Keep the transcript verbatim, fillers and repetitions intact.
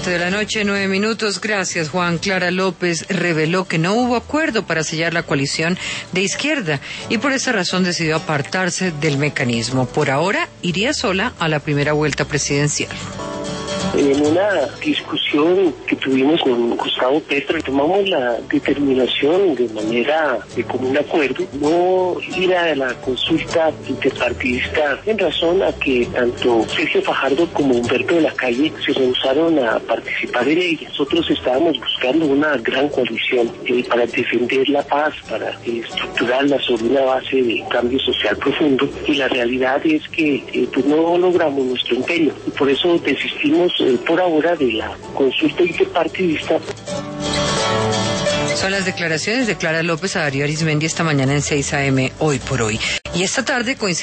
De la noche, nueve minutos. Gracias, Juan. Clara López reveló que no hubo acuerdo para sellar la coalición de izquierda y por esa razón decidió apartarse del mecanismo. Por ahora, iría sola a la primera vuelta presidencial. En una discusión que tuvimos con Gustavo Petro, tomamos la determinación de manera de común acuerdo no ir a la consulta interpartidista en razón a que tanto Sergio Fajardo como Humberto de la Calle se rehusaron a participar en ella. Nosotros estábamos buscando una gran coalición eh, para defender la paz, para eh, estructurarla sobre una base de cambio social profundo, y la realidad es que eh, pues no logramos nuestro empeño y por eso desistimos eh, por ahora de la consulta interpartidista. Son las declaraciones de Clara López a Darío Arizmendi esta mañana en seis a eme Hoy por Hoy. Y esta tarde coincide